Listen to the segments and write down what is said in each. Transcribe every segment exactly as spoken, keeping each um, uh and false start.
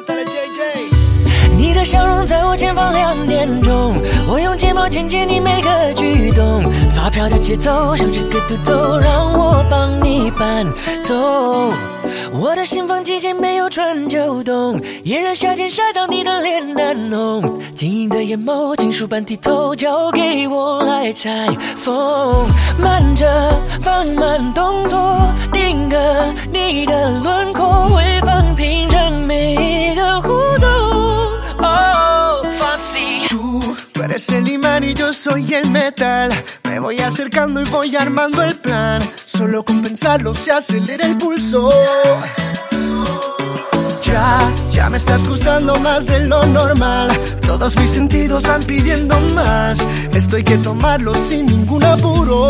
Cantale J J。 你的笑容在我前方两点钟，我用睫毛牵接你每个举动，发飘的节奏像是个嘟嘟，让我帮你伴奏。我的心房季节没有春秋冬，炎热夏天晒到你的脸难浓，晶莹的眼眸金属般剔透，交给我来裁缝。慢着放慢动作，定格你的轮廓，回放品尝每一个互动。Oh, fancy. Tú, tú eres el imán y yo soy el metal. Me voy acercando y voy armando el plan. Solo con pensarlo se acelera el pulso. Ya, ya me estás gustando más de lo normal. Todos mis sentidos van pidiendo más. Esto hay que tomarlo sin ningún apuro.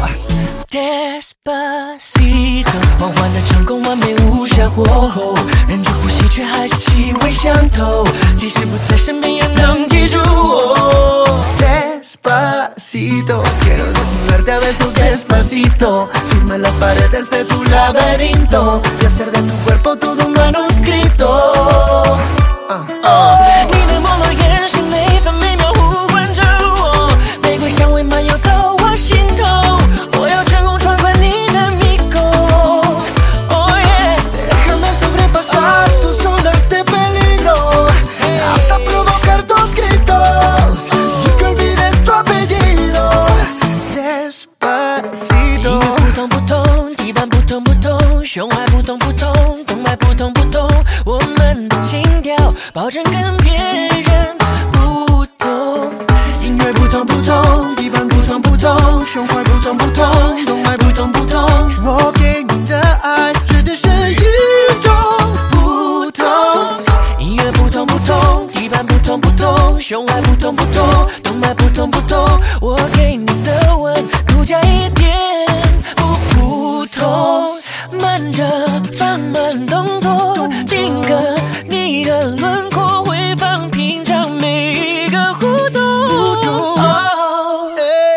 Despacito， 缓缓的成功，完美无瑕火候，忍着呼吸却还是气味相投，即使不在身边也能记住我。 Despacito, quiero desnudarte a besos despacito, firma las paredes de tu laberinto y hacer de tu cuerpo todo un manuscrito. Uh, uh. 你的朦胧眼神每分每秒呼唤着我，玫瑰香味漫游到我心头，我要成功闯关你的迷宫。Oh yeah， déjame sobrepasar tus zonas de peligro, hasta provocar tus gritos y que olvides tu apellido. Despacito， 音乐不同不同，地板不同不同，胸怀不同不同，动脉不同不同，我们的情调保证跟别人不同。 音乐不同不同，地板不同不同，胸怀不同不同，动脉不同不同，我给你的爱绝对是与众不同。 音乐不同不同，地板不同不同，胸怀不同不同，动脉不同不同，我给你的吻独家一点不普通。慢着放慢动作，定格你的轮廓，回放品尝每一个互动。Oh,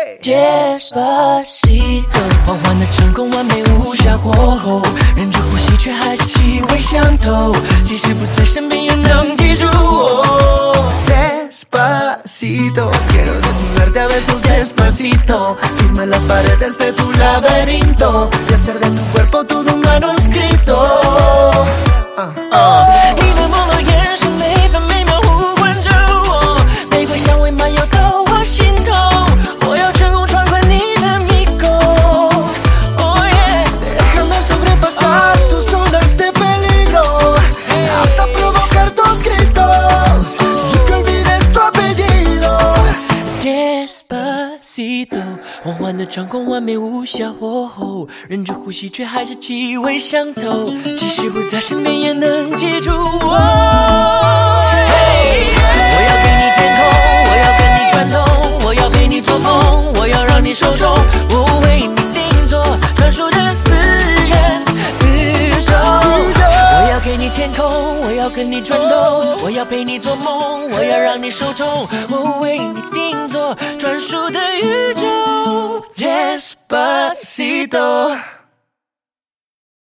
Despacito， 缓缓的成功，完美无瑕火候，忍着呼吸却还是气味相投，即使不在身边也能记住我。 Despacito, quiero desnudarte a besos despacito, firma las paredes de tu laberinto y hacer de tu cuerpo todo un manuscrito. Uh, uh. 你的朦胧眼神每分每秒呼唤着我，玫瑰香味漫游到我心头，我要成功闯关你的迷宫。Oh yeah， déjame sobrepasar tus zonas de peligro, hasta provocar tus gritos y que olvides tu apellido. Despacito， 缓缓的掌控，完美无瑕火候，忍着呼吸却还是气味相投，即使不在身边也能记住我。Hey， 我要给你天空，我要跟你转动，我要陪你做梦，我要让你手中，我为你定做专属的私人宇宙。我要给你天空，我要跟你转动，我要陪你做梦，我要让你手中，我为你定做专属的宇宙。Despacito。